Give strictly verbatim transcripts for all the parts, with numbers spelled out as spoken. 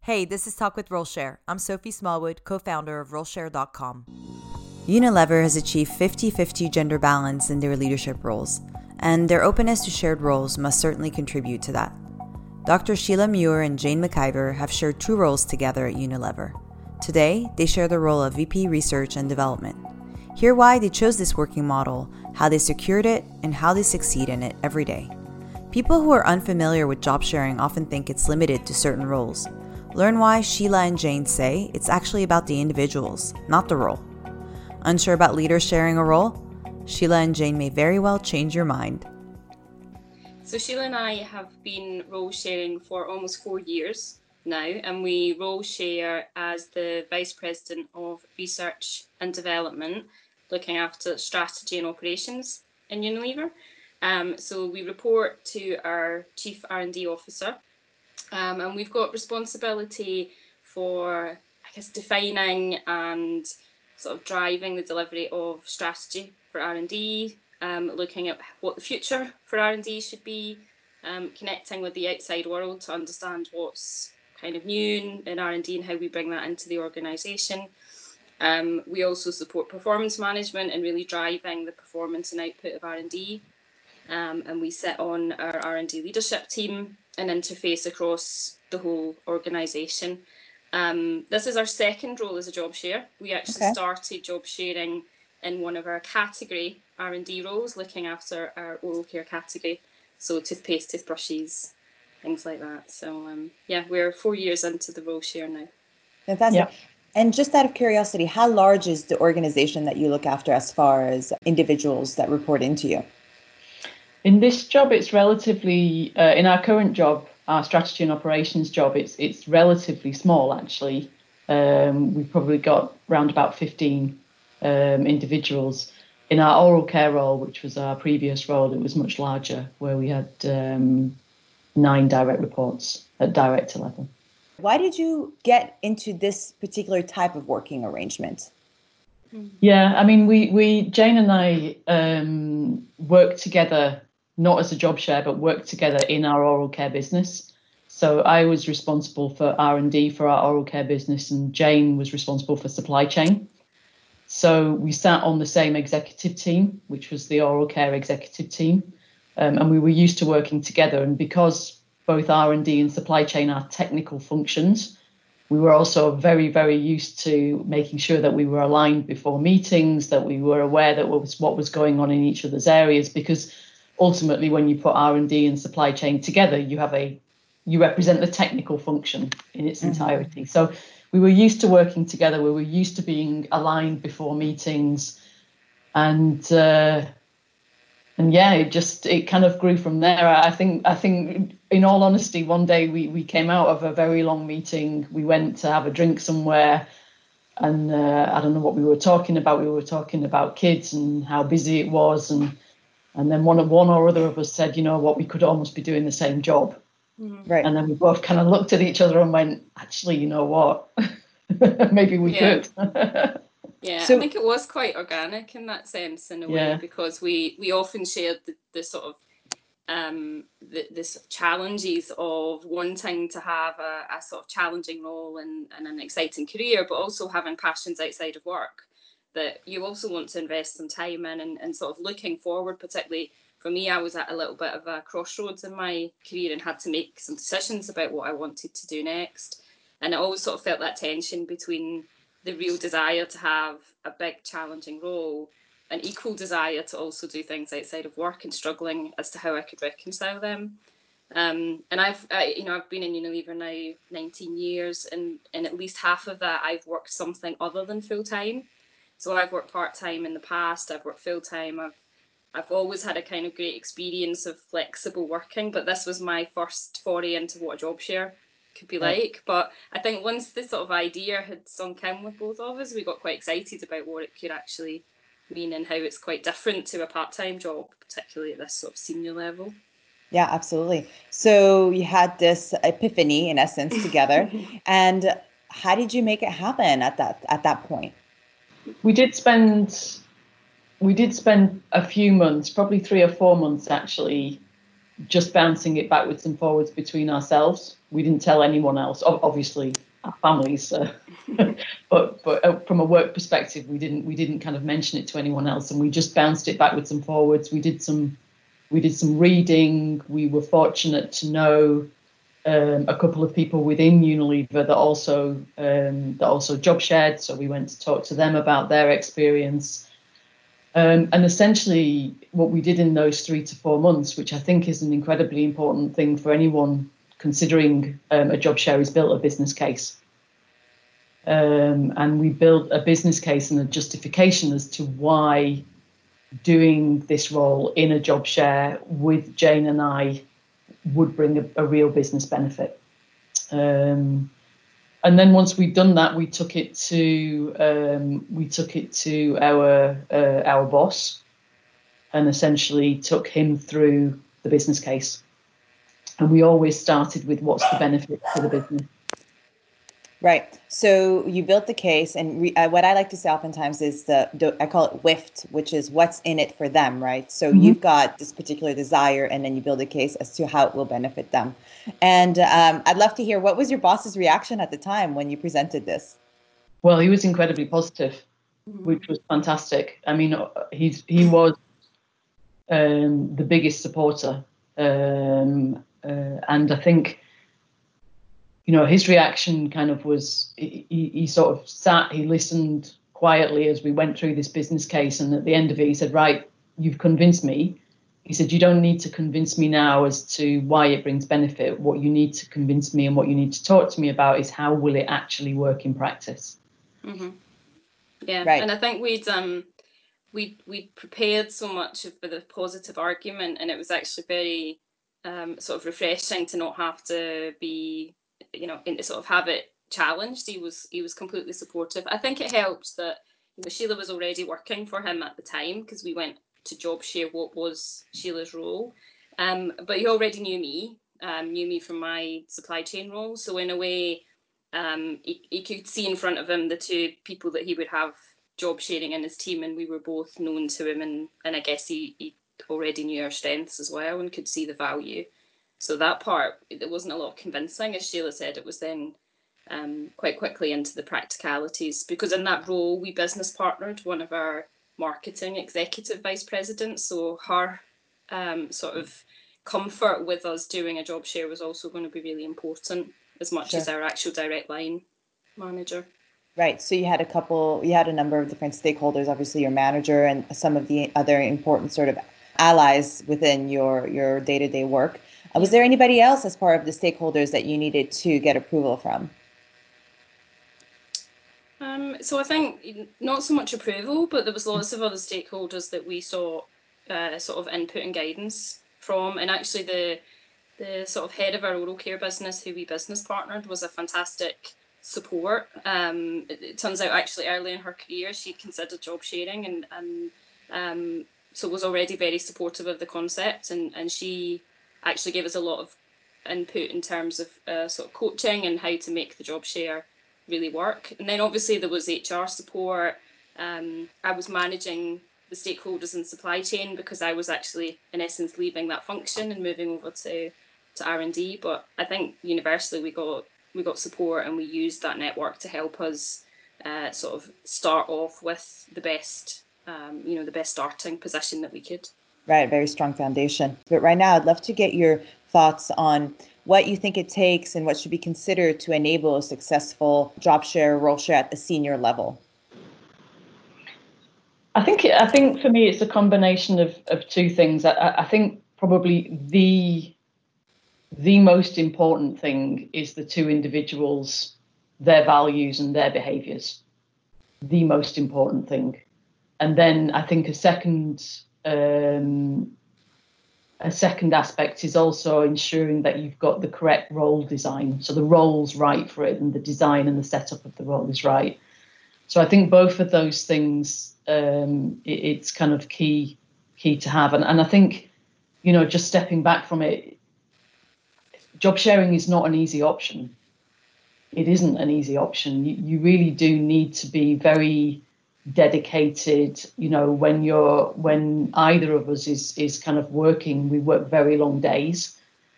Hey, this is Talk with RoleShare. I'm Sophie Smallwood, co-founder of RoleShare dot com. Unilever has achieved fifty-fifty gender balance in their leadership roles, and their openness to shared roles must certainly contribute to that. Doctor Sheila Muir and Jane McIver have shared two roles together at Unilever. Today, they share the role of V P Research and Development. Hear why they chose this working model, how they secured it, and how they succeed in it every day. People who are unfamiliar with job sharing often think it's limited to certain roles. Learn why Sheila and Jane say it's actually about the individuals, not the role. Unsure about leaders sharing a role? Sheila and Jane may very well change your mind. So Sheila and I have been role sharing for almost four years now, and we role share as the Vice President of Research and Development, looking after strategy and operations in Unilever. Um, so we report to our Chief R and D Officer, um, and we've got responsibility for, I guess, defining and sort of driving the delivery of strategy for R and D, um, looking at what the future for R and D should be, um, connecting with the outside world to understand what's kind of new in R and D and how we bring that into the organisation. Um, we also support performance management and really driving the performance and output of R and D. Um, and we sit on our R and D leadership team and interface across the whole organisation. Um, this is our second role as a job share. We actually okay. started job sharing in one of our category R and D roles, looking after our oral care category, so toothpaste, toothbrushes, things like that. So um, yeah, we're four years into the role share now. Fantastic. Yeah. And just out of curiosity, how large is the organization that you look after as far as individuals that report into you? In this job, it's relatively, uh, in our current job, our strategy and operations job, it's it's relatively small, actually. Um, we've probably got around about fifteen um, individuals. In our oral care role, which was our previous role, it was much larger, where we had um, nine direct reports at director level. Why did you get into this particular type of working arrangement? Yeah, I mean, we, we Jane and I um, worked together, not as a job share, but worked together in our oral care business. So I was responsible for R and D for our oral care business, and Jane was responsible for supply chain. So we sat on the same executive team, which was the oral care executive team, um, and we were used to working together. And because both R and D and supply chain are technical functions, we were also very, very used to making sure that we were aligned before meetings, that we were aware that what was, what was going on in each other's areas, because ultimately when you put R and D and supply chain together, you have a you represent the technical function in its mm-hmm. entirety. So we were used to working together. We were used to being aligned before meetings, and uh, and yeah, it just it kind of grew from there. I think I think in all honesty, one day we we came out of a very long meeting. We went to have a drink somewhere, and uh, I don't know what we were talking about. We were talking about kids and how busy it was, and and then one one or other of us said, you know what, we could almost be doing the same job. Mm-hmm. Right. And then we both kind of looked at each other and went, actually, you know what, maybe we yeah. could. Yeah, so, I think it was quite organic in that sense, in a yeah. way, because we, we often shared the, the sort of um, the, the sort of challenges of wanting to have a, a sort of challenging role and, and an exciting career, but also having passions outside of work that you also want to invest some time in, and, and sort of looking forward. Particularly for me, I was at a little bit of a crossroads in my career and had to make some decisions about what I wanted to do next. And I always sort of felt that tension between the real desire to have a big challenging role, an equal desire to also do things outside of work, and struggling as to how I could reconcile them. Um, and I've, I, you know, I've been in Unilever now nineteen years, and, and at least half of that I've worked something other than full time. So I've worked part time in the past. I've worked full time. I've, I've always had a kind of great experience of flexible working, but this was my first foray into what a job share could be right. like. But I think once this sort of idea had sunk in with both of us, we got quite excited about what it could actually mean and how it's quite different to a part-time job, particularly at this sort of senior level. Yeah, absolutely. So you had this epiphany in essence together. And how did you make it happen at that at that point? We did spend we did spend a few months, probably three or four months actually, just bouncing it backwards and forwards between ourselves. We didn't tell anyone else, obviously our families, uh, but but uh, from a work perspective, we didn't we didn't kind of mention it to anyone else, and we just bounced it backwards and forwards. We did some we did some reading. We were fortunate to know um, a couple of people within Unilever that also um, that also job shared, so we went to talk to them about their experience. Um, and essentially, what we did in those three to four months, which I think is an incredibly important thing for anyone considering um, a job share, is built a business case. Um, and we built a business case and a justification as to why doing this role in a job share with Jane and I would bring a, a real business benefit. Um, And then once we'd done that, we took it to um, we took it to our uh, our boss, and essentially took him through the business case. And we always started with what's the benefit to the business. Right. So you built the case, and re, uh, what I like to say oftentimes is the, the I call it W I F T, which is what's in it for them, right? So mm-hmm. You've got this particular desire, and then you build a case as to how it will benefit them. And um, I'd love to hear, what was your boss's reaction at the time when you presented this? Well, he was incredibly positive, mm-hmm. which was fantastic. I mean, he's he was um, the biggest supporter, um, uh, and I think, you know, his reaction kind of was, he, he sort of sat, he listened quietly as we went through this business case. And at the end of it, he said, right, you've convinced me. He said, you don't need to convince me now as to why it brings benefit. What you need to convince me and what you need to talk to me about is how will it actually work in practice? Mm-hmm. Yeah, right. And I think we'd um we we prepared so much for the positive argument, and it was actually very um, sort of refreshing to not have to be, you know, in, sort of have it challenged. He was he was completely supportive. I think it helped that, you know, Sheila was already working for him at the time, because we went to job share what was Sheila's role. Um, but he already knew me, um, knew me from my supply chain role. So in a way, um, he, he could see in front of him the two people that he would have job sharing in his team, and we were both known to him, and, and I guess he, he already knew our strengths as well and could see the value. So that part, there wasn't a lot of convincing. As Sheila said, it was then um, quite quickly into the practicalities, because in that role we business partnered one of our marketing executive vice presidents, so her um, sort of comfort with us doing a job share was also going to be really important, as much sure. as our actual direct line manager. Right. So you had a couple, you had a number of different stakeholders, obviously your manager and some of the other important sort of allies within your, your day-to-day work. Uh, was there anybody else as part of the stakeholders that you needed to get approval from? Um, so I think not so much approval, but there was lots of other stakeholders that we saw uh, sort of input and guidance from. And actually the the sort of head of our oral care business, who we business partnered, was a fantastic support. Um, it, it turns out actually early in her career she'd considered job sharing, and, and um, so was already very supportive of the concept, and, and she actually gave us a lot of input in terms of uh, sort of coaching and how to make the job share really work. And then obviously there was H R support. Um, I was managing the stakeholders in supply chain, because I was actually in essence leaving that function and moving over to to R and D. But I think universally we got we got support, and we used that network to help us uh, sort of start off with the best, um, you know, the best starting position that we could. Right, very strong foundation. But right now, I'd love to get your thoughts on what you think it takes and what should be considered to enable a successful job share, role share at the senior level. I think I think for me it's a combination of, of two things. I, I think probably the the most important thing is the two individuals, their values and their behaviors. The most important thing. And then I think a second um, a second aspect is also ensuring that you've got the correct role design. So the role's right for it, and the design and the setup of the role is right. So I think both of those things, um, it, it's kind of key key to have. And, and I think, you know, just stepping back from it, job sharing is not an easy option. It isn't an easy option. You, you really do need to be very dedicated. You know, when you're when either of us is is kind of working, we work very long days.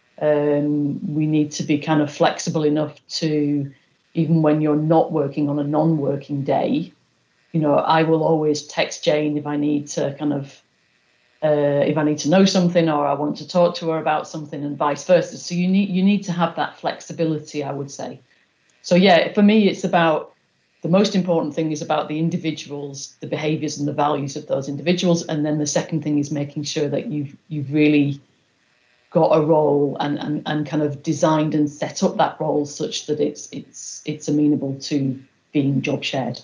Um, we need to be kind of flexible enough to, even when you're not working on a non-working day, you know, I will always text Jane if I need to kind of, uh, if I need to know something or I want to talk to her about something, and vice versa. So you need you need to have that flexibility, I would say. So yeah, for me, it's about, the most important thing is about the individuals, the behaviours and the values of those individuals, and then the second thing is making sure that you've you've really got a role and, and, and kind of designed and set up that role such that it's it's it's amenable to being job shared.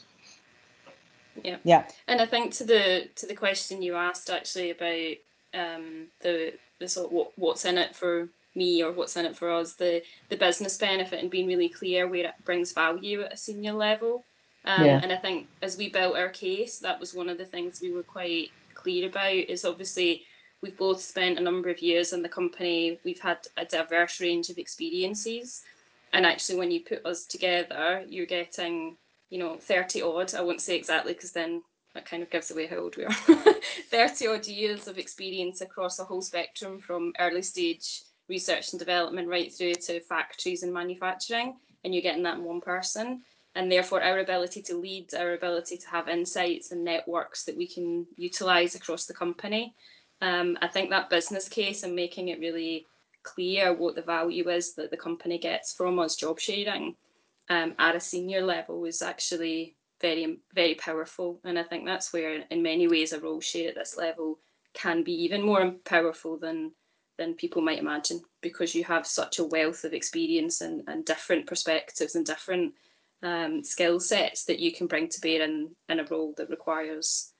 Yeah. Yeah. And I think to the to the question you asked actually about um, the the sort of what, what's in it for me or what's in it for us, the the business benefit and being really clear where it brings value at a senior level. Um, Yeah. And I think as we built our case, that was one of the things we were quite clear about, is obviously we've both spent a number of years in the company. We've had a diverse range of experiences. And actually, when you put us together, you're getting, you know, thirty odd, I won't say exactly because then that kind of gives away how old we are, thirty odd years of experience across a whole spectrum from early stage research and development right through to factories and manufacturing. And you're getting that in one person. And therefore, our ability to lead, our ability to have insights and networks that we can utilise across the company. Um, I think that business case and making it really clear what the value is that the company gets from us job sharing um, at a senior level is actually very, very powerful. And I think that's where, in many ways, a role share at this level can be even more powerful than than people might imagine, because you have such a wealth of experience and, and different perspectives and different um, skill sets that you can bring to bear in, in a role that requires,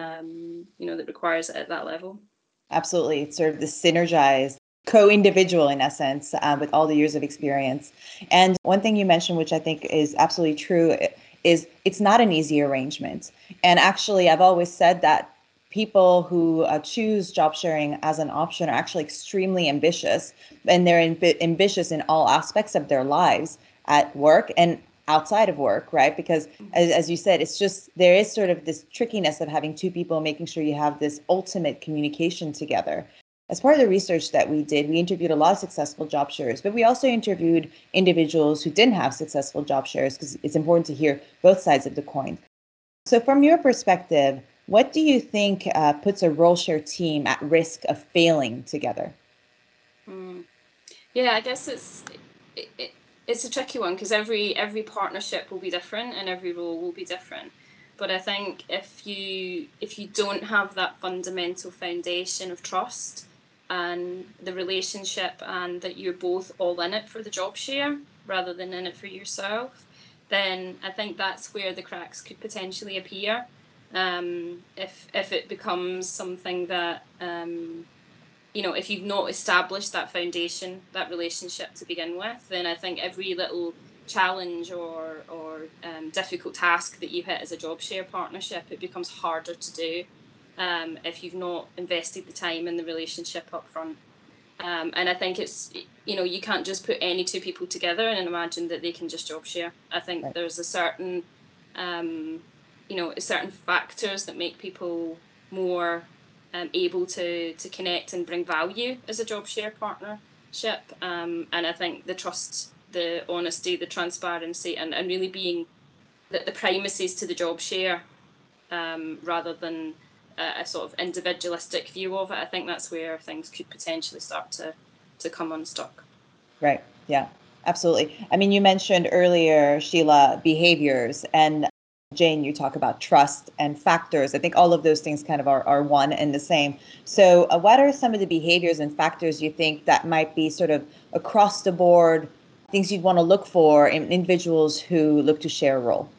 um, you know, that requires it at that level. Absolutely. It's sort of the synergized co-individual in essence, uh, with all the years of experience. And one thing you mentioned, which I think is absolutely true, is it's not an easy arrangement. And actually, I've always said that people who uh, choose job sharing as an option are actually extremely ambitious, and they're amb- ambitious in all aspects of their lives, at work and outside of work, right? Because as, as you said, it's just, there is sort of this trickiness of having two people, making sure you have this ultimate communication together. As part of the research that we did, we interviewed a lot of successful job sharers, but we also interviewed individuals who didn't have successful job sharers, because it's important to hear both sides of the coin. So from your perspective, what do you think uh, puts a role share team at risk of failing together? Mm. Yeah, I guess it's it, it, it's a tricky one, because every every partnership will be different and every role will be different. But I think if you if you don't have that fundamental foundation of trust and the relationship, and that you're both all in it for the job share rather than in it for yourself, then I think that's where the cracks could potentially appear. Um, if if it becomes something that um, you know, if you've not established that foundation, that relationship to begin with, then I think every little challenge or or um, difficult task that you hit as a job share partnership, it becomes harder to do um, if you've not invested the time in the relationship up front. Um, and I think it's, you know, you can't just put any two people together and imagine that they can just job share. I think Right. there's a certain, um, you know, certain factors that make people more um, able to to connect and bring value as a job share partnership. Um, and I think the trust, the honesty, the transparency, and, and really being that the primacy is to the job share um, rather than a, a sort of individualistic view of it. I think that's where things could potentially start to to come unstuck. Right. Yeah, absolutely. I mean, you mentioned earlier, Sheila, behaviors, and Jane, you talk about trust and factors. I think all of those things kind of are, are one and the same. So uh, what are some of the behaviors and factors you think that might be sort of across the board, things you'd want to look for in individuals who look to share a role?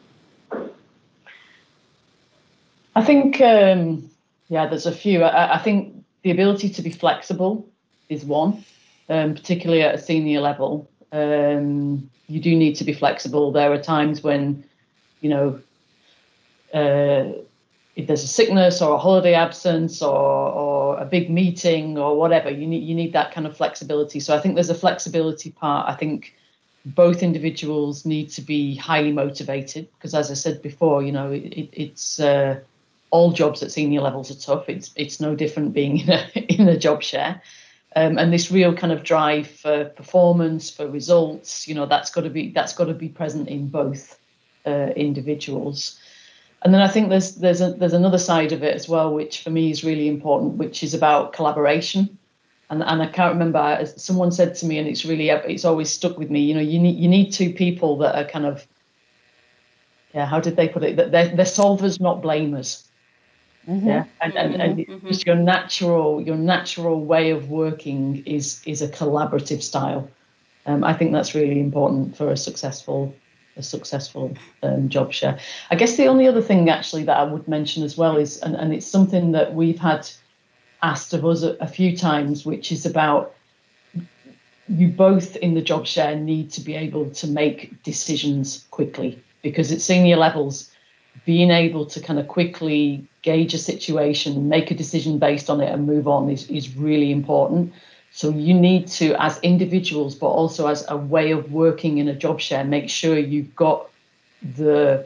I think, um, yeah, there's a few. I, I think the ability to be flexible is one, um, particularly at a senior level. Um, you do need to be flexible. There are times when, you know, uh, if there's a sickness or a holiday absence or or a big meeting or whatever, you need you need that kind of flexibility. So I think there's a flexibility part. I think both individuals need to be highly motivated because, as I said before, you know, it, it, it's uh, all jobs at senior levels are tough. It's it's no different being in a in a job share, um, and this real kind of drive for performance, for results, you know, that's got to be that's got to be present in both uh, individuals. And then I think there's there's a, there's another side of it as well, which for me is really important, which is about collaboration. And and I can't remember, someone said to me, and it's really it's always stuck with me. You know, you need you need two people that are kind of, yeah, how did they put it? That they're, they're solvers, not blamers. Mm-hmm. Yeah, and and, mm-hmm. and mm-hmm. just your natural your natural way of working is is a collaborative style. Um, I think that's really important for a successful. a successful um, job share. I guess the only other thing actually that I would mention as well is, and, and it's something that we've had asked of us a, a few times, which is about you both in the job share need to be able to make decisions quickly, because at senior levels, being able to kind of quickly gauge a situation, make a decision based on it and move on is, is really important. So you need to, as individuals, but also as a way of working in a job share, make sure you've got the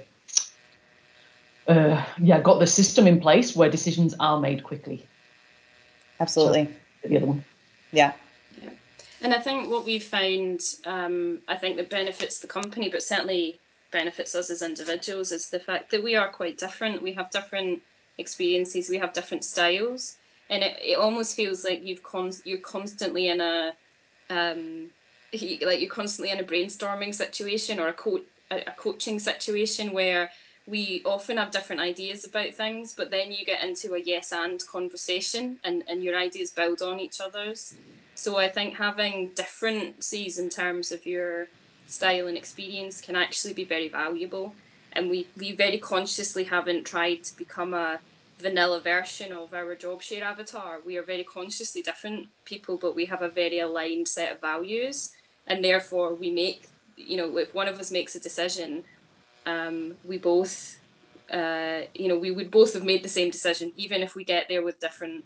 uh, yeah, got the system in place where decisions are made quickly. Absolutely. So, the other one. Yeah. Yeah. And I think what we've found, um, I think that benefits the company, but certainly benefits us as individuals, is the fact that we are quite different. We have different experiences. We have different styles. And it, it almost feels like you've con- you're constantly in a um, like you're constantly in a brainstorming situation or a, co- a, a coaching situation where we often have different ideas about things, but then you get into a yes and conversation and, and your ideas build on each other's. So I think having differences in terms of your style and experience can actually be very valuable. And we, we very consciously haven't tried to become a vanilla version of our job share avatar. We are very consciously different people, but we have a very aligned set of values, and therefore we make, you know, if one of us makes a decision, um, we both, uh, you know, we would both have made the same decision, even if we get there with different,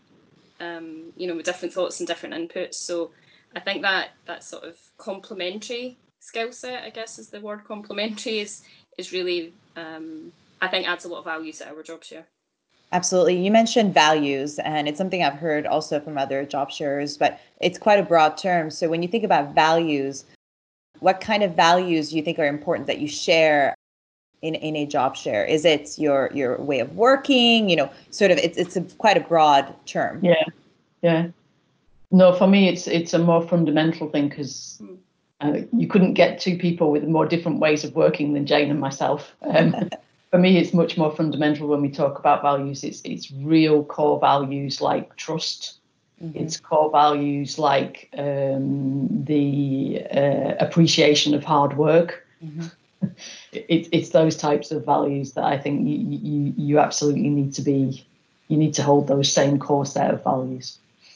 um, you know, with different thoughts and different inputs. So I think that that sort of complementary skill set, I guess is the word, complementary, is is really, um, I think adds a lot of value to our job share. Absolutely. You mentioned values, and it's something I've heard also from other job sharers, but it's quite a broad term. So when you think about values, what kind of values do you think are important that you share in, in a job share? Is it your your way of working? You know, sort of, it's it's a, quite a broad term. Yeah, yeah. No, for me, it's it's a more fundamental thing, because uh, you couldn't get two people with more different ways of working than Jane and myself. Um, For me, it's much more fundamental when we talk about values. It's it's real core values like trust. Mm-hmm. It's core values like um, the uh, appreciation of hard work. Mm-hmm. it, it's those types of values that I think you, you you absolutely need to be. You need to hold those same core set of values.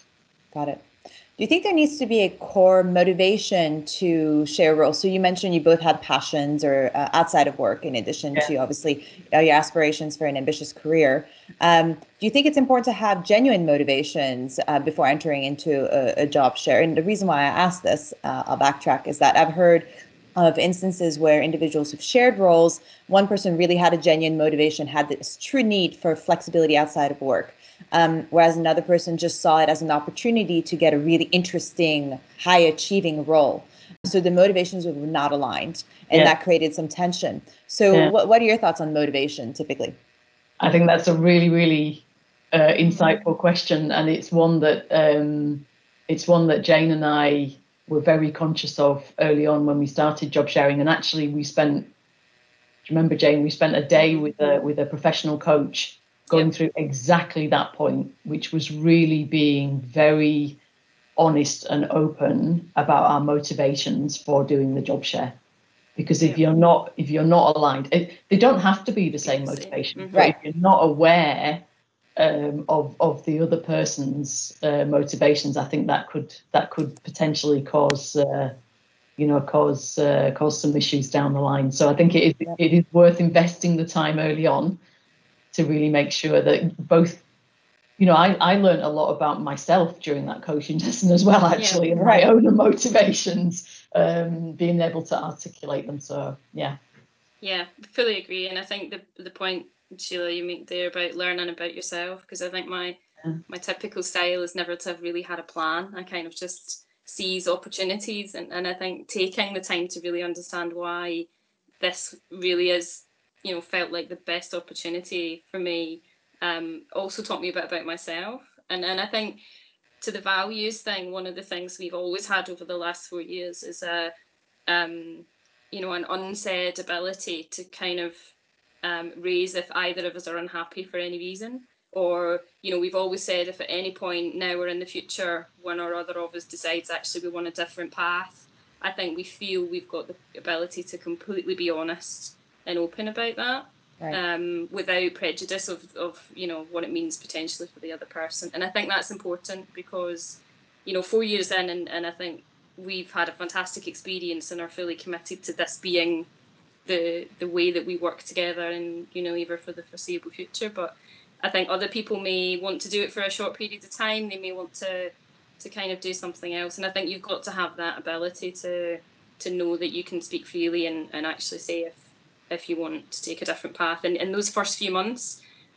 Got it. Do you think there needs to be a core motivation to share roles? So you mentioned you both had passions or uh, outside of work, in addition yeah. to obviously uh, your aspirations for an ambitious career. Um, do you think it's important to have genuine motivations uh, before entering into a, a job share? And the reason why I asked this, uh, I'll backtrack, is that I've heard of instances where individuals who've shared roles, one person really had a genuine motivation, had this true need for flexibility outside of work. Um, whereas another person just saw it as an opportunity to get a really interesting, high-achieving role. So the motivations were not aligned, and yeah. that created some tension. So yeah. what, what are your thoughts on motivation typically? I think that's a really, really uh, insightful question, and it's one that um, it's one that Jane and I were very conscious of early on when we started job sharing. And actually, we spent, do you remember, Jane? We spent a day with a with a professional coach going yep. through exactly that point, which was really being very honest and open about our motivations for doing the job share. Because if you're not if you're not aligned, it, they don't have to be the same motivation. Mm-hmm. But right. if you're not aware um, of of the other person's uh, motivations, I think that could that could potentially cause uh, you know cause uh, cause some issues down the line. So I think it is yeah. it is worth investing the time early on to really make sure that both you know, I, I learned a lot about myself during that coaching session as well, actually, Yeah. and my own motivations, um, being able to articulate them. So, yeah. Yeah, fully agree. And I think the the point, Sheila, you make there about learning about yourself, because I think my yeah. my typical style is never to have really had a plan. I kind of just seize opportunities, and, and I think taking the time to really understand why this really is, you know, felt like the best opportunity for me, um, also taught me a bit about myself. And and I think to the values thing, one of the things we've always had over the last four years is a um, you know, an unsaid ability to kind of um, raise if either of us are unhappy for any reason. Or, you know, we've always said if at any point now or in the future, one or other of us decides actually we want a different path, I think we feel we've got the ability to completely be honest and open about that. Right. Um, without prejudice of, of, you know, what it means potentially for the other person. And I think that's important because, you know, four years in, and, and I think we've had a fantastic experience and are fully committed to this being the the way that we work together, and, you know, either for the foreseeable future. But I think other people may want to do it for a short period of time. They may want to to kind of do something else. And I think you've got to have that ability to to know that you can speak freely and, and actually say if if you want to take a different path. And in those first few months,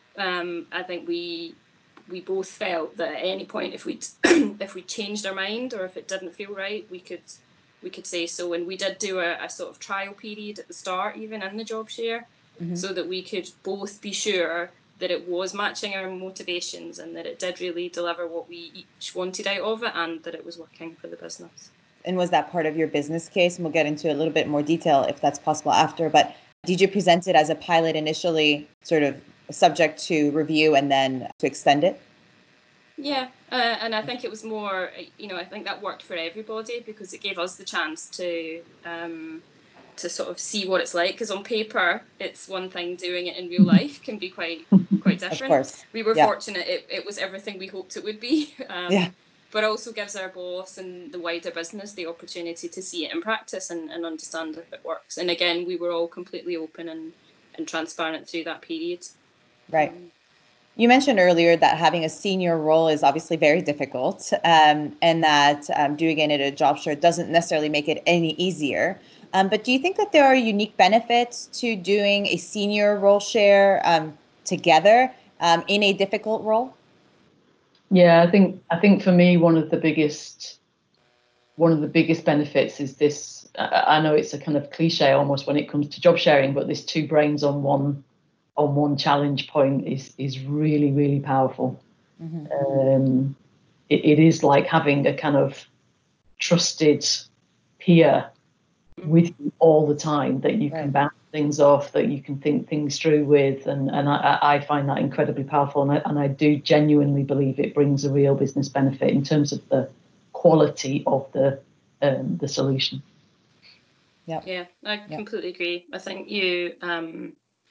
um, I think we we both felt that at any point, if we if we changed our mind or if it didn't feel right, we could we could say so. And we did do a, a sort of trial period at the start, even in the job share, mm-hmm. so that we could both be sure that it was matching our motivations and that it did really deliver what we each wanted out of it and that it was working for the business. And was that part of your business case? And we'll get into a little bit more detail if that's possible after, but did you present it as a pilot initially, sort of subject to review and then to extend it? Yeah, uh, and I think it was more, you know, I think that worked for everybody because it gave us the chance to um, to sort of see what it's like. Because on paper, it's one thing; doing it in real life can be quite quite different. Of course. We were yeah. fortunate; it, it was everything we hoped it would be. Um, yeah. But also gives our boss and the wider business the opportunity to see it in practice and, and understand if it works. And again, we were all completely open and, and transparent through that period. Right. Um, You mentioned earlier that having a senior role is obviously very difficult, um, and that um, doing it at a job share doesn't necessarily make it any easier. Um, but do you think that there are unique benefits to doing a senior role share um, together um, in a difficult role? Yeah, I think I think for me one of the biggest one of the biggest benefits is this. I know it's a kind of cliche almost when it comes to job sharing, but this two brains on one on one challenge point is is really, really powerful. Mm-hmm. Um, it, it is like having a kind of trusted peer with you all the time that you right. can bounce things off, that you can think things through with, and and I, I find that incredibly powerful, and I, and I do genuinely believe it brings a real business benefit in terms of the quality of the um, the solution. Yeah, yeah, I yep. completely agree. I think you. Um,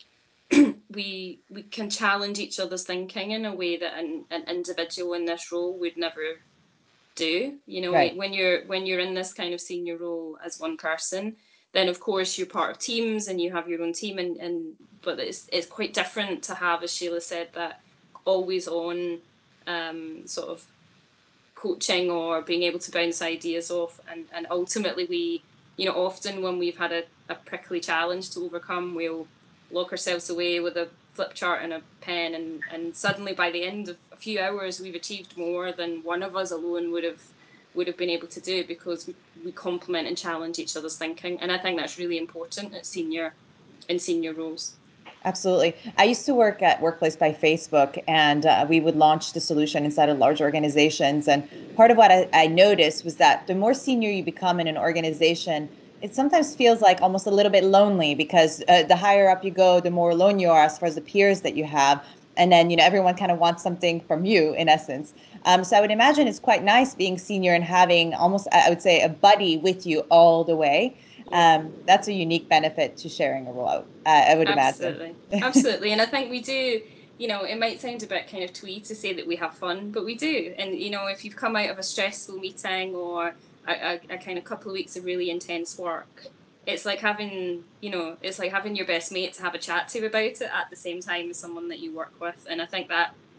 we we can challenge each other's thinking in a way that an, an individual in this role would never do. You know, right. when you're when you're in this kind of senior role as one person, then of course you're part of teams and you have your own team, and, and but it's it's quite different to have, as Sheila said, that always on um, sort of coaching or being able to bounce ideas off, and, and ultimately we, you know, often when we've had a, a prickly challenge to overcome, we'll lock ourselves away with a flip chart and a pen, and, and suddenly by the end of a few hours we've achieved more than one of us alone would have would have been able to do, because we, we complement and challenge each other's thinking. And I think that's really important at senior in senior roles. Absolutely. I used to work at Workplace by Facebook, and uh, we would launch the solution inside of large organizations. And part of what I, I noticed was that the more senior you become in an organization, it sometimes feels like almost a little bit lonely, because uh, the higher up you go, the more alone you are as far as the peers that you have. And then, you know, everyone kind of wants something from you, in essence. Um, so I would imagine it's quite nice being senior and having almost, I would say, a buddy with you all the way. Um, that's a unique benefit to sharing a role, uh, I would Absolutely. imagine. Absolutely. And I think we do, you know, it might sound a bit kind of twee to say that we have fun, but we do. And, you know, if you've come out of a stressful meeting or a, a, a kind of couple of weeks of really intense work, it's like having, you know, it's like having your best mate to have a chat to about it at the same time as someone that you work with. And I think that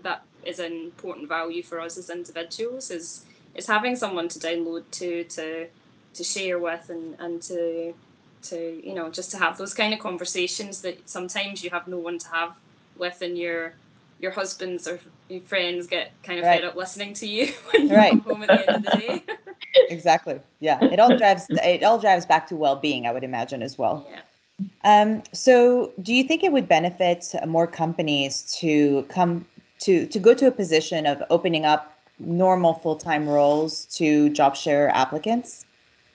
that is an important value for us as individuals, is is having someone to download to to to share with, and and to to you know just to have those kind of conversations that sometimes you have no one to have with, and your your husbands or your friends get kind of Right. fed up listening to you when you Right. come home at the end of the day. Exactly. Yeah. It all drives it all drives back to well-being, I would imagine, as well. Yeah. Um, so do you think it would benefit more companies to come to to go to a position of opening up normal full-time roles to job share applicants?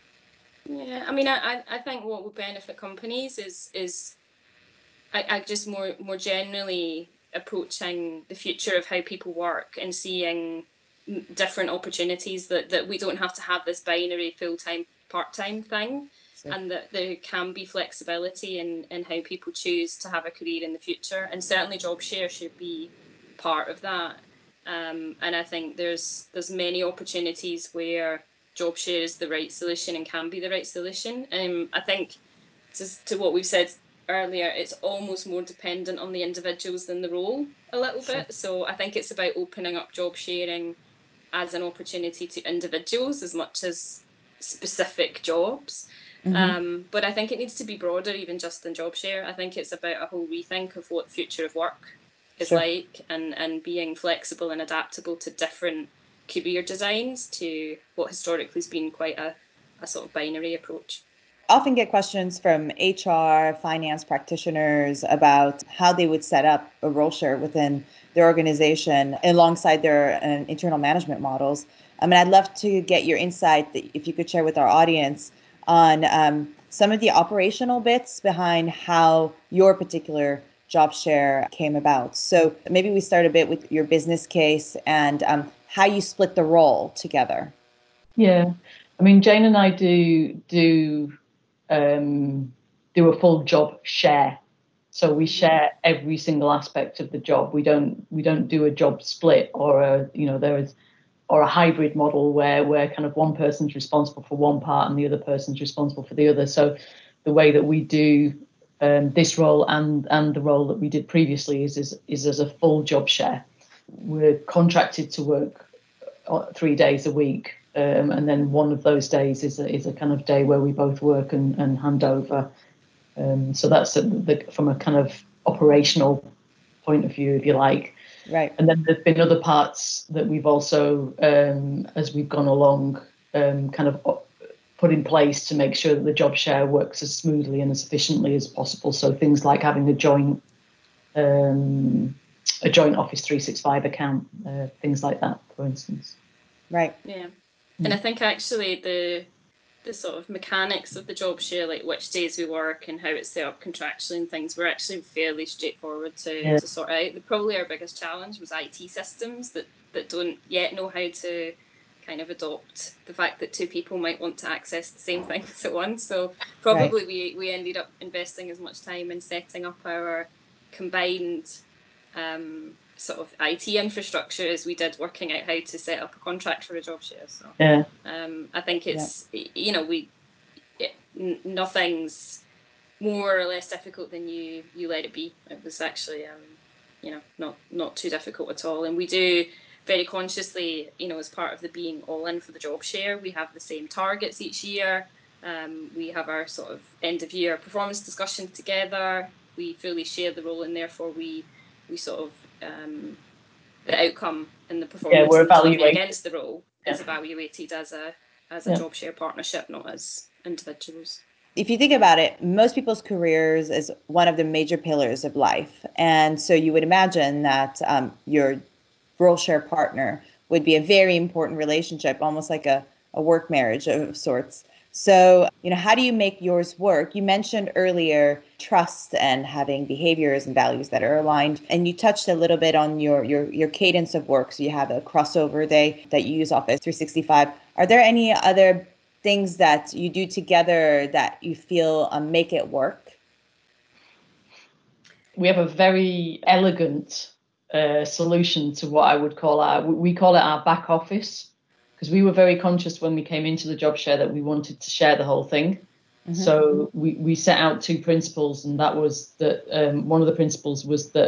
Yeah, I mean, I, I I think what would benefit companies is is I, I just more more generally approaching the future of how people work and seeing m- different opportunities, that that we don't have to have this binary full time part time thing, So, and that there can be flexibility in in how people choose to have a career in the future, and certainly job share should be part of that. Um, and I think there's there's many opportunities where job share is the right solution and can be the right solution. Um, I think just to what we've said earlier, it's almost more dependent on the individuals than the role a little sure. bit. So I think it's about opening up job sharing as an opportunity to individuals as much as specific jobs. Mm-hmm. Um, but I think it needs to be broader even just than job share. I think it's about a whole rethink of what the future of work is Sure. like, and, and being flexible and adaptable to different career designs, to what historically has been quite a, a sort of binary approach. Often get questions from H R, finance practitioners about how they would set up a role share within their organization alongside their uh, internal management models. I mean, I'd love to get your insight, that if you could share with our audience on um, some of the operational bits behind how your particular job share came about. So maybe we start a bit with your business case and um, how you split the role together. Yeah, I mean, Jane and I do do um, do a full job share. So we share every single aspect of the job. We don't we don't do a job split, or a you know there is or a hybrid model where where kind of one person's responsible for one part and the other person's responsible for the other. So the way that we do um, this role and and the role that we did previously is is is as a full job share. We're contracted to work three days a week. Um, and then one of those days is a, is a kind of day where we both work and, and hand over. Um, so that's a, the, from a kind of operational point of view, if you like. Right. And then there's been other parts that we've also, um, as we've gone along, um, kind of put in place to make sure that the job share works as smoothly and as efficiently as possible. So things like having a joint um, a joint Office three sixty-five account, uh, things like that, for instance. Right. Yeah. And I think actually the the sort of mechanics of the job share, like which days we work and how it's set up contractually and things, were actually fairly straightforward to, Yeah. to sort out. The, probably our biggest challenge was I T systems that, that don't yet know how to kind of adopt the fact that two people might want to access the same things at once. So probably right. we, we ended up investing as much time in setting up our combined um, sort of I T infrastructure as we did working out how to set up a contract for a job share. So yeah, um, I think it's yeah. you know we it, n- nothing's more or less difficult than you you let it be. It was actually um, you know not not too difficult at all, and we do very consciously, you know, as part of the being all in for the job share, we have the same targets each year. Um, we have our sort of end of year performance discussion together. We fully share the role, and therefore we we sort of um, the outcome and the performance yeah, we're and the delivery evaluating against the role yeah. is evaluated as a as a yeah. job share partnership, not as individuals. If you think about it, most people's careers is one of the major pillars of life. And so you would imagine that um, your role share partner would be a very important relationship, almost like a, a work marriage of sorts. So, you know, how do you make yours work? You mentioned earlier trust and having behaviors and values that are aligned. And you touched a little bit on your your your cadence of work. So you have a crossover day that you use Office three sixty-five. Are there any other things that you do together that you feel um, make it work? We have a very elegant uh, solution to what I would call our, we call it our back office, because we were very conscious when we came into the job share that we wanted to share the whole thing. Mm-hmm. So we, we set out two principles, and that was that um, one of the principles was that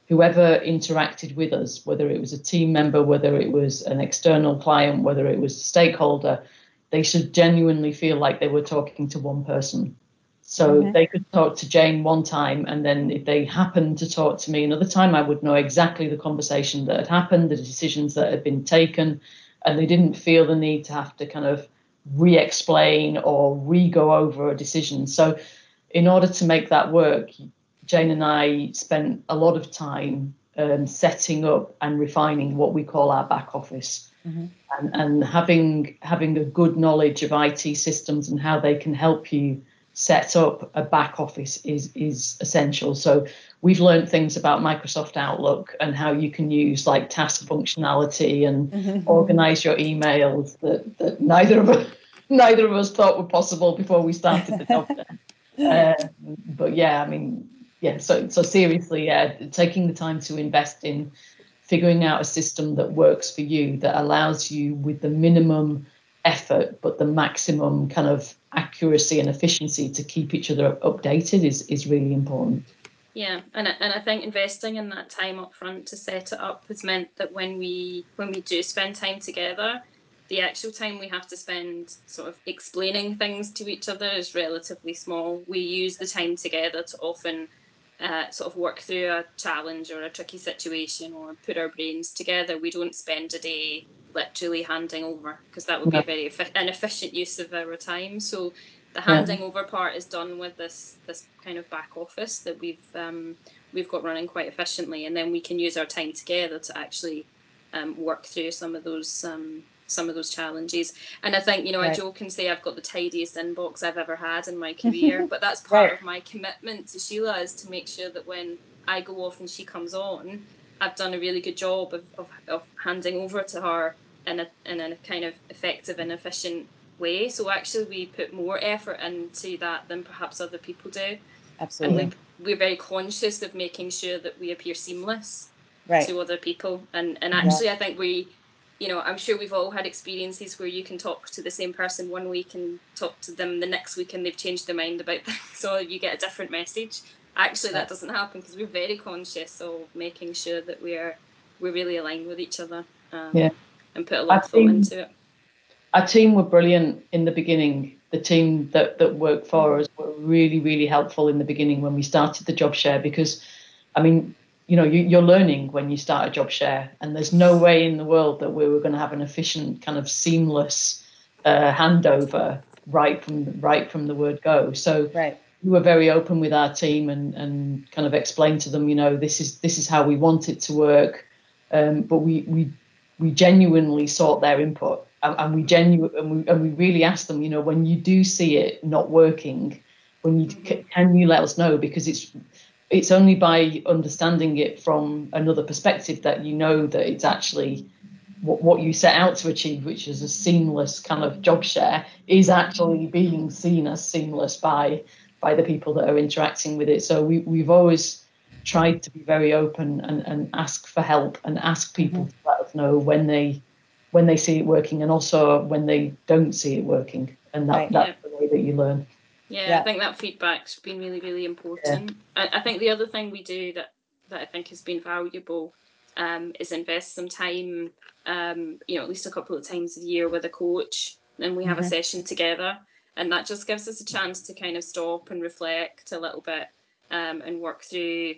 whoever interacted with us, whether it was a team member, whether it was an external client, whether it was a stakeholder, they should genuinely feel like they were talking to one person. So mm-hmm. they could talk to Jane one time, and then if they happened to talk to me another time, I would know exactly the conversation that had happened, the decisions that had been taken, and they didn't feel the need to have to kind of re-explain or re-go over a decision. So in order to make that work, Jane and I spent a lot of time um, setting up and refining what we call our back office. Mm-hmm. And, and having having a good knowledge of I T systems and how they can help you set up a back office is is essential. So we've learned things about Microsoft Outlook and how you can use like task functionality and mm-hmm. organize your emails that, that neither of us neither of us thought were possible before we started the job. uh, but yeah, I mean, yeah. So so seriously, yeah, taking the time to invest in figuring out a system that works for you, that allows you with the minimum effort but the maximum kind of accuracy and efficiency to keep each other updated is is really important. Yeah, and I, and I think investing in that time up front to set it up has meant that when we when we do spend time together, the actual time we have to spend sort of explaining things to each other is relatively small. We use the time together to often uh, sort of work through a challenge or a tricky situation or put our brains together. We don't spend a day literally handing over, because that would be a very efi- inefficient use of our time. So the handing yeah. over part is done with this this kind of back office that we've um, we've got running quite efficiently, and then we can use our time together to actually um, work through some of those um, some of those challenges. And I think, you know, right. I joke and say I've got the tidiest inbox I've ever had in my career, but that's part right. of my commitment to Sheila, is to make sure that when I go off and she comes on, I've done a really good job of, of, of handing over to her in a in a kind of effective and efficient way. So actually we put more effort into that than perhaps other people do. Absolutely. And we, we're very conscious of making sure that we appear seamless right. to other people. And and actually yeah. I think we, you know, I'm sure we've all had experiences where you can talk to the same person one week and talk to them the next week and they've changed their mind about things, so you get a different message. Actually, that doesn't happen, because we're very conscious of making sure that we're we're really aligned with each other um, yeah. and put a lot of thought into it. Our team were brilliant in the beginning. The team that, that worked for us were really, really helpful in the beginning when we started the job share, because, I mean, you know, you, you're learning when you start a job share, and there's no way in the world that we were going to have an efficient kind of seamless uh, handover right from right from the word go. So right. we were very open with our team and, and kind of explained to them, you know, this is this is how we want it to work. Um, but we we we genuinely sought their input, and, and we genu and we and we really asked them, you know, when you do see it not working, when you can you let us know, because it's it's only by understanding it from another perspective that you know that it's actually what, what you set out to achieve, which is a seamless kind of job share, is actually being seen as seamless by by the people that are interacting with it. So we, we've always tried to be very open and, and ask for help and ask people mm-hmm. to let us know when they when they see it working, and also when they don't see it working. And that, right. that's yeah. the way that you learn. Yeah, yeah, I think that feedback's been really, really important. Yeah. I, I think the other thing we do that, that I think has been valuable um, is invest some time, um, you know, at least a couple of times a year with a coach, and we have mm-hmm. a session together. And that just gives us a chance to kind of stop and reflect a little bit um, and work through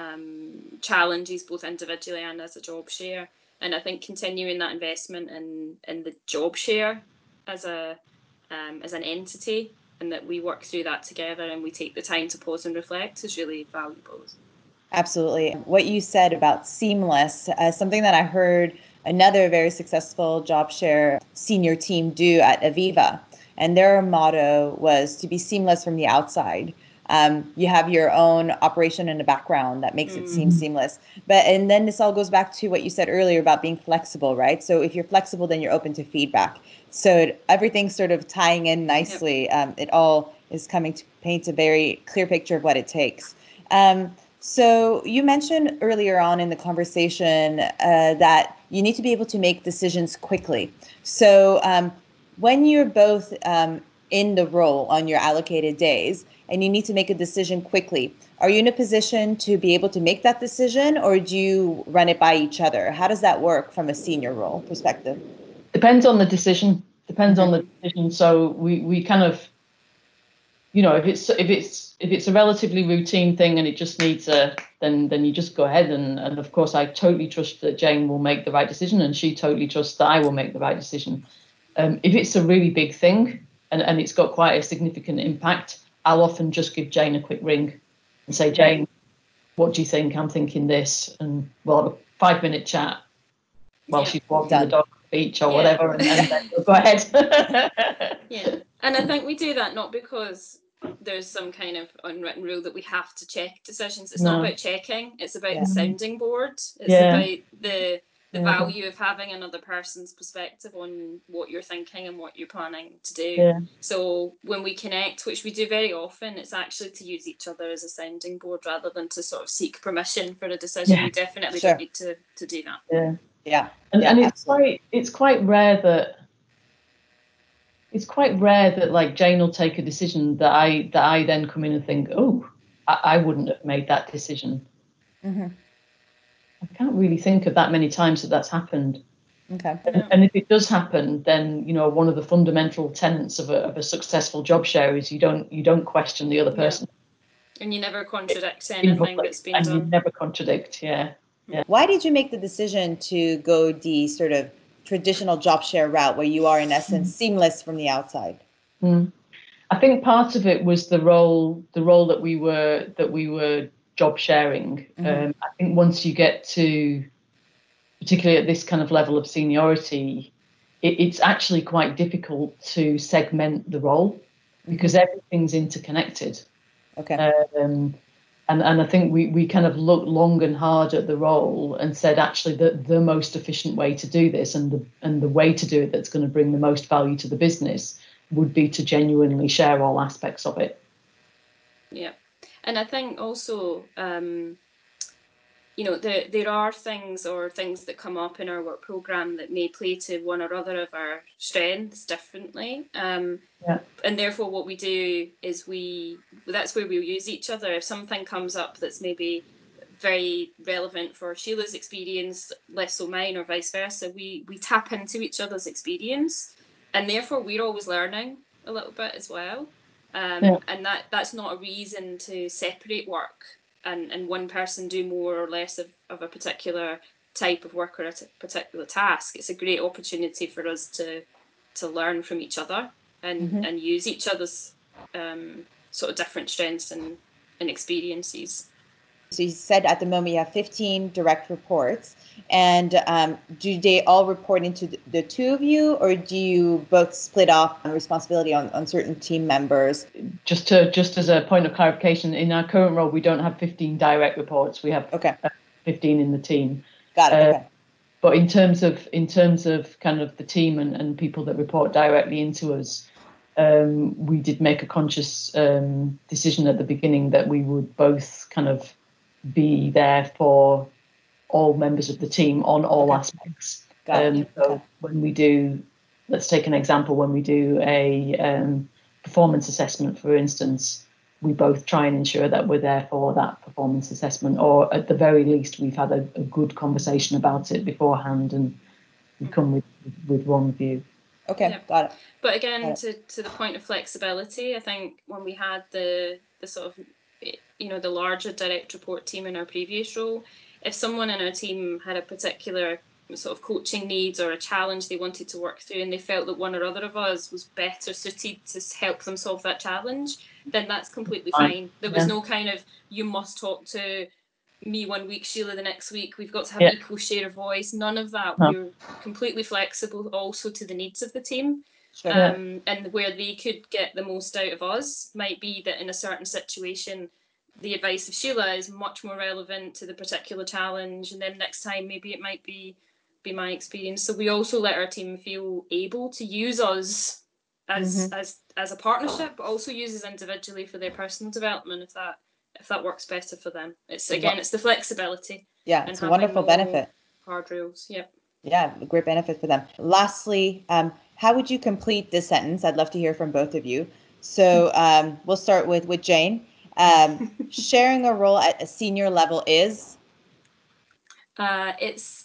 um, challenges, both individually and as a job share. And I think continuing that investment in, in the job share as a um, as an entity, and that we work through that together and we take the time to pause and reflect, is really valuable. Absolutely. What you said about seamless, uh, something that I heard another very successful job share senior team do at Aviva. And their motto was to be seamless from the outside. Um, you have your own operation in the background that makes mm-hmm. it seem seamless. But and then this all goes back to what you said earlier about being flexible, right? So if you're flexible, then you're open to feedback. So everything's sort of tying in nicely. Yep. Um, it all is coming to paint a very clear picture of what it takes. Um, so you mentioned earlier on in the conversation uh, that you need to be able to make decisions quickly. So um, when you're both um, in the role on your allocated days and you need to make a decision quickly, are you in a position to be able to make that decision, or do you run it by each other? How does that work from a senior role perspective? Depends on the decision. Depends Mm-hmm. on the decision. So we, we kind of, you know, if it's if it's if it's a relatively routine thing and it just needs a, then then you just go ahead and and of course I totally trust that Jane will make the right decision, and she totally trusts that I will make the right decision. Um, if it's a really big thing and, and it's got quite a significant impact, I'll often just give Jane a quick ring and say, Jane, what do you think? I'm thinking this, and we'll have a five minute chat while Yeah. she's walking Done. the dog on the beach or Yeah. whatever, and, and then we'll go ahead. Yeah, and I think we do that not because there's some kind of unwritten rule that we have to check decisions. It's No. not about checking. It's about Yeah. the sounding board. It's Yeah. about the the Yeah. value of having another person's perspective on what you're thinking and what you're planning to do. Yeah. So when we connect, which we do very often, it's actually to use each other as a sounding board rather than to sort of seek permission for a decision. Yeah. We definitely Sure. don't need to, to do that. Yeah. Yeah. And, yeah, and it's absolutely. quite it's quite rare that it's quite rare that like Jane will take a decision that I that I then come in and think, oh, I, I wouldn't have made that decision. Mm-hmm. I can't really think of that many times that that's happened. Okay. And, Yeah. and if it does happen, then you know one of the fundamental tenets of a of a successful job share is you don't you don't question the other Yeah. person. And you never contradict in anything public, that's been and you done. never contradict. Yeah. Yeah. Why did you make the decision to go the sort of traditional job share route where you are in essence seamless from the outside? Mm. I think part of it was the role, the role that we were that we were job sharing. Mm-hmm. Um, I think once you get to, particularly at this kind of level of seniority, it, it's actually quite difficult to segment the role because Mm-hmm. everything's interconnected. Okay. Um, and and I think we we kind of looked long and hard at the role and said actually the the most efficient way to do this and the and the way to do it that's going to bring the most value to the business would be to genuinely share all aspects of it. Yeah, and I think also, um, you know, there there are things or things that come up in our work program that may play to one or other of our strengths differently. Um, Yeah. and therefore, what we do is we that's where we'll use each other. If something comes up that's maybe very relevant for Sheila's experience, less so mine, or vice versa, we we tap into each other's experience, and therefore we're always learning a little bit as well. Um, Yeah. and that that's not a reason to separate work and, and one person do more or less of, of a particular type of work or a t- particular task. It's a great opportunity for us to to learn from each other and, Mm-hmm. and use each other's um, sort of different strengths and, and experiences. So you said at the moment you have fifteen direct reports, and um, do they all report into the, the two of you, or do you both split off responsibility on, on certain team members? Just to just as a point of clarification, in our current role, we don't have fifteen direct reports. We have Okay. fifteen in the team. Got it. Uh, Okay. But in terms of in terms of kind of the team and, and people that report directly into us, um, we did make a conscious um, decision at the beginning that we would both kind of be there for all members of the team on all Okay. aspects. Got Um, it. so Okay. when we do, let's take an example, when we do a um, performance assessment, for instance, we both try and ensure that we're there for that performance assessment, or at the very least, we've had a, a good conversation about it beforehand and we come with, with one view. Okay. Yeah. Got it. But again, Got to, to the point of flexibility, I think when we had the the sort of, you know, the larger direct report team in our previous role, if someone in our team had a particular sort of coaching needs or a challenge they wanted to work through and they felt that one or other of us was better suited to help them solve that challenge, then that's completely Fine. fine. There was Yeah. no kind of, you must talk to me one week, Sheila the next week, we've got to have Yeah. equal share of voice. None of that. No. We were completely flexible also to the needs of the team. Sure. Yeah. Um, and where they could get the most out of us might be that in a certain situation, the advice of Sheila is much more relevant to the particular challenge. And then next time, maybe it might be, be my experience. So we also let our team feel able to use us as, Mm-hmm. as, as a partnership, but also use us individually for their personal development if that, if that works better for them. It's again, it's the flexibility. Yeah, and it's a having wonderful no benefit. hard rules. Yep. Yeah, great benefit for them. Lastly, um, how would you complete this sentence? I'd love to hear from both of you. So um, we'll start with, with Jane. Um, sharing a role at a senior level is? Uh, it's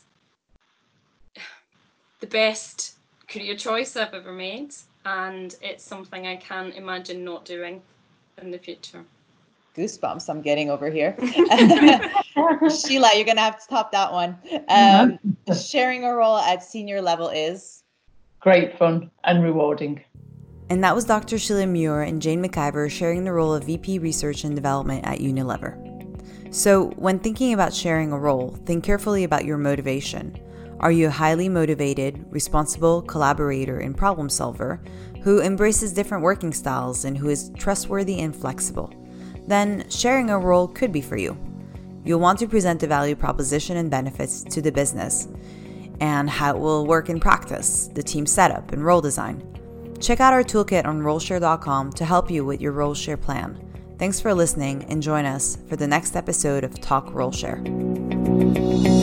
the best career choice I've ever made, and it's something I can't imagine not doing in the future. Goosebumps I'm getting over here. Sheila, you're going to have to top that one. Um, sharing a role at senior level is? Great fun and rewarding. And that was Doctor Sheila Muir and Jane McIver sharing the role of V P Research and Development at Unilever. So when thinking about sharing a role, think carefully about your motivation. Are you a highly motivated, responsible collaborator and problem solver who embraces different working styles and who is trustworthy and flexible? Then sharing a role could be for you. You'll want to present the value proposition and benefits to the business and how it will work in practice, the team setup and role design. Check out our toolkit on role share dot com to help you with your role share plan. Thanks for listening and join us for the next episode of Talk Role Share.